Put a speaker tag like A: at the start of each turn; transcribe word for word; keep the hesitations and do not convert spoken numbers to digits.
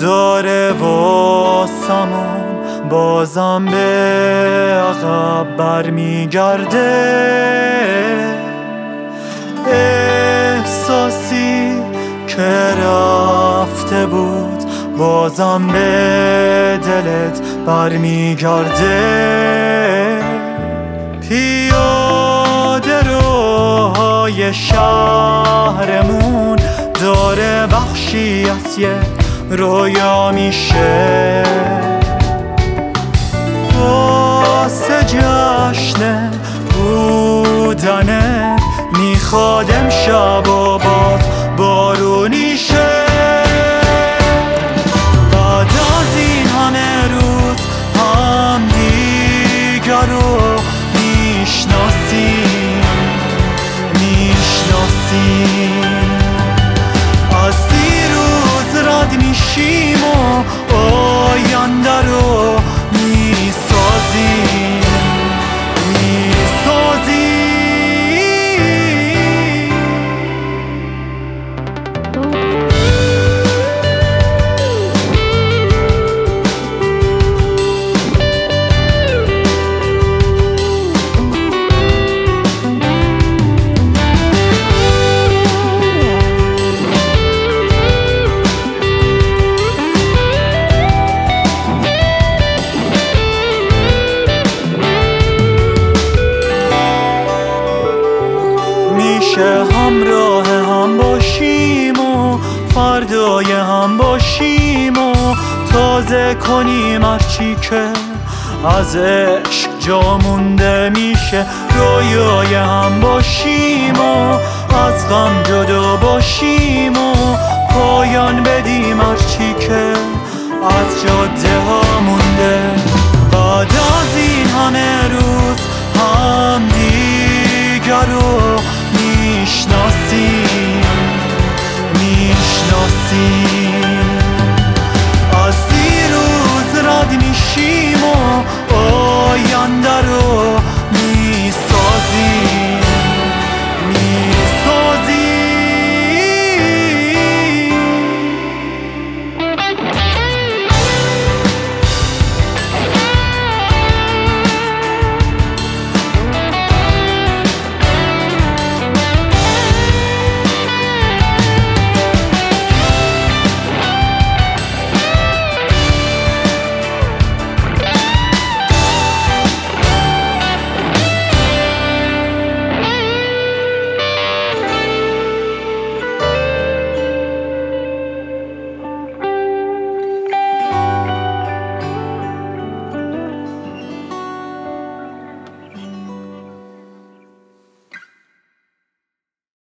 A: داره واسمون بازم به عقب برمیگرده. احساسی که رفته بود بازم به دلت برمیگرده. پیاده روهای شهرمون داره بخشی از یه رویا میشه. واسه جشن بودنه میخواد امشب و باز بارونی شه. بعد از این همه روز هم دیگر رو میشناسیم میشناسیم از دیروز رد میشیم و آینده رو میسازیم میسازیم. میشه همراه هم باشیم و فردای هم باشیم و تازه کنیم هرچی که از عشق جا مونده. میشه رویای هم باشیم و از غم جدا باشیم و پایان بدیم هرچی که از جاده ها مونده. بعد از این همه روز هم دیگر رو میشناسیم میشناسیم